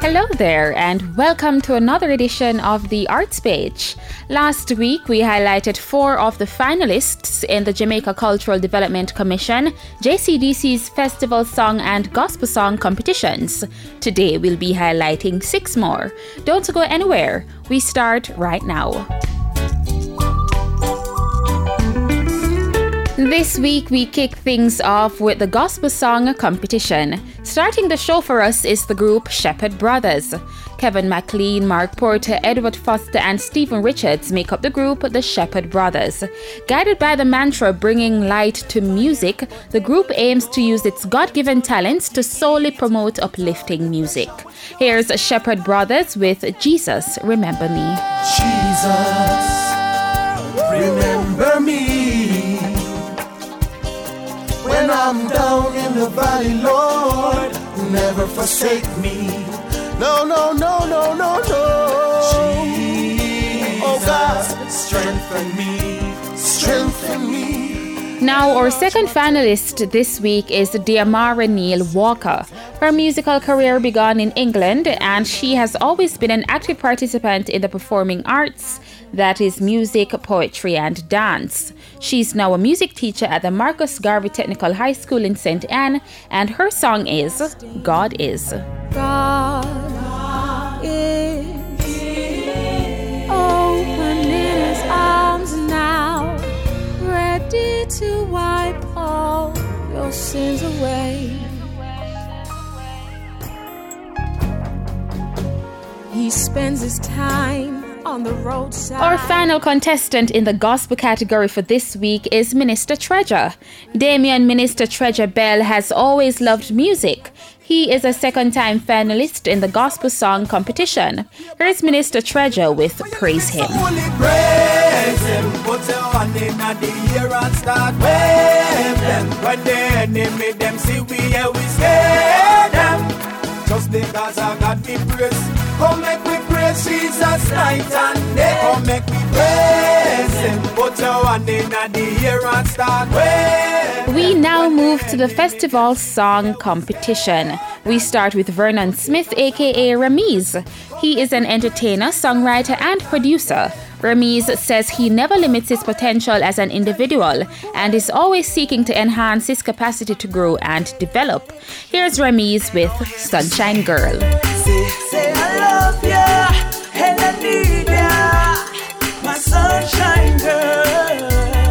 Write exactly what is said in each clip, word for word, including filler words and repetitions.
Hello there, and welcome to another edition of the Arts Page. Last week, we highlighted four of the finalists in the Jamaica Cultural Development Commission, J C D C's Festival Song and Gospel Song competitions. Today, we'll be highlighting six more. Don't go anywhere. We start right now. This week, we kick things off with the Gospel Song competition. Starting the show for us is the group Shepherd Brothers. Kevin McLean, Mark Porter, Edward Foster, and Stephen Richards make up the group the Shepherd Brothers. Guided by the mantra bringing light to music, the group aims to use its God-given talents to solely promote uplifting music. Here's Shepherd Brothers with Jesus, Remember Me. Jesus, remember me. When I'm down in the valley, Lord, never forsake me. No, no, no, no, no, no. Jesus, oh God, strengthen me, strengthen me. Now, our second finalist this week is Diamara Neal Walker. Her musical career began in England, and she has always been an active participant in the performing arts, that is music, poetry, and dance. She's now a music teacher at the Marcus Garvey Technical High School in Saint Anne, and her song is God Is. God is open in his arms now, ready to wipe all your sins away. He spends his time on the roadside. Our final contestant in the gospel category for this week is Minister Treasure. Damian Minister Treasure Bell has always loved music. He is a second-time finalist in the gospel song competition. Here's Minister Treasure with Praise Him. Praise him, put your hand in the air and start wave them. When the enemy them see we here, we scare them. Just because I got me praise, come make me praise Jesus night and day. Come make me praise him, put your hand in the air and start wave. We now move to the festival song competition. We start with Vernon Smith, aka Ramiz. He is an entertainer, songwriter, and producer. Ramiz says he never limits his potential as an individual and is always seeking to enhance his capacity to grow and develop. Here's Ramiz with Sunshine Girl. Say, say I love ya, and I need ya, my sunshine girl.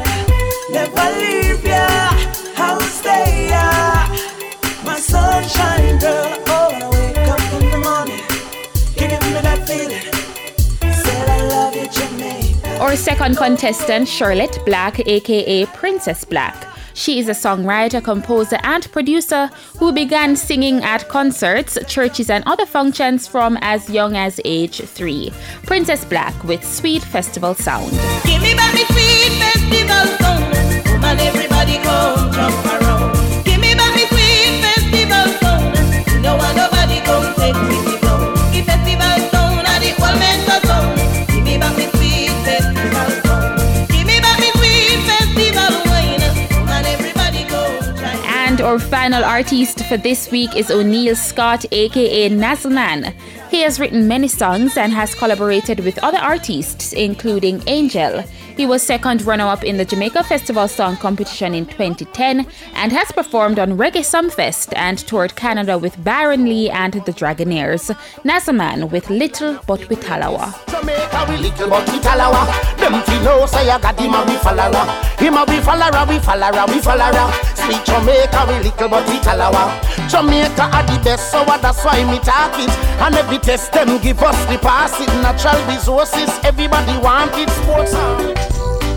Never leave ya, I'll stay ya, my sunshine girl. Oh, when I wake up in the morning, you give me that feeling. Said I love you, Jamaica. Our second contestant, Charlotte Black, aka Princess Black. She is a songwriter, composer, and producer who began singing at concerts, churches, and other functions from as young as age three. Princess Black with Sweet Festival Sound. Give me back the sweet festival sound. Come on, everybody come jump around. Give me back the sweet festival sound. No one, nobody come take me down. The festival sound and the whole mental sound. Give me back the sweet festival sound. Give me back the sweet festival wine. Come on, everybody come try. And our final artist for this week is O'Neil Scott, aka Nazzleman. He has written many songs and has collaborated with other artists, including Angel. He was second runner-up in the Jamaica Festival Song Competition in twenty ten and has performed on Reggae Sumfest and toured Canada with Byron Lee and the Dragonaires. Nazzleman with Little But We Talawa. Jamaica we little but we talawa. Them fi know say I got him a we follower. Him a we follower, we follower, we follower. Sweet Jamaica we little but we talawa. Jamaica are the best, so that's why me talk it. And every test them give us the pass it. Natural resources, everybody want it. Sports on it.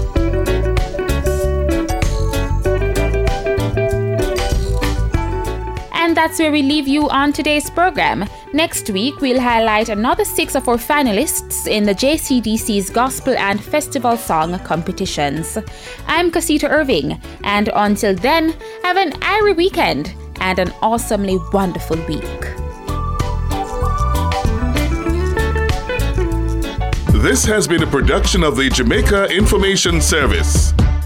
And that's where we leave you on today's program. Next week, we'll highlight another six of our finalists in the J C D C's Gospel and Festival Song competitions. I'm Casita Irving, and until then, have an airy weekend and an awesomely wonderful week. This has been a production of the Jamaica Information Service.